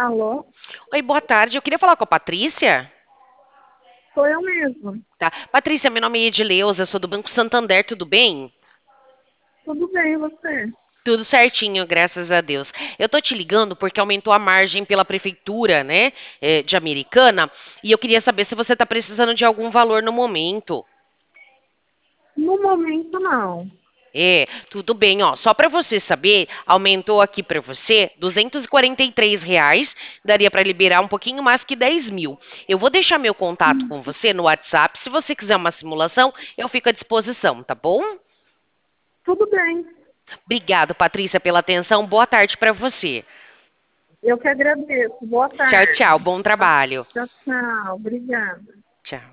Alô? Oi, boa tarde. Eu queria falar com a Patrícia. Sou eu mesma. Tá. Patrícia, meu nome é Edileuza, eu sou do Banco Santander, tudo bem? Tudo bem, e você? Tudo certinho, graças a Deus. Eu tô te ligando porque aumentou a margem pela prefeitura, né, de Americana, e eu queria saber se você tá precisando de algum valor no momento. No momento, não. É, tudo bem, ó. Só para você saber, aumentou aqui para você R$ 243, daria para liberar um pouquinho mais que 10 mil. Eu vou deixar meu contato com você no WhatsApp. Se você quiser uma simulação, eu fico à disposição, tá bom? Tudo bem. Obrigado, Patrícia, pela atenção. Boa tarde para você. Eu que agradeço. Boa Tchau, tarde. tchau. Bom trabalho. Tchau, tchau. Obrigada. Tchau.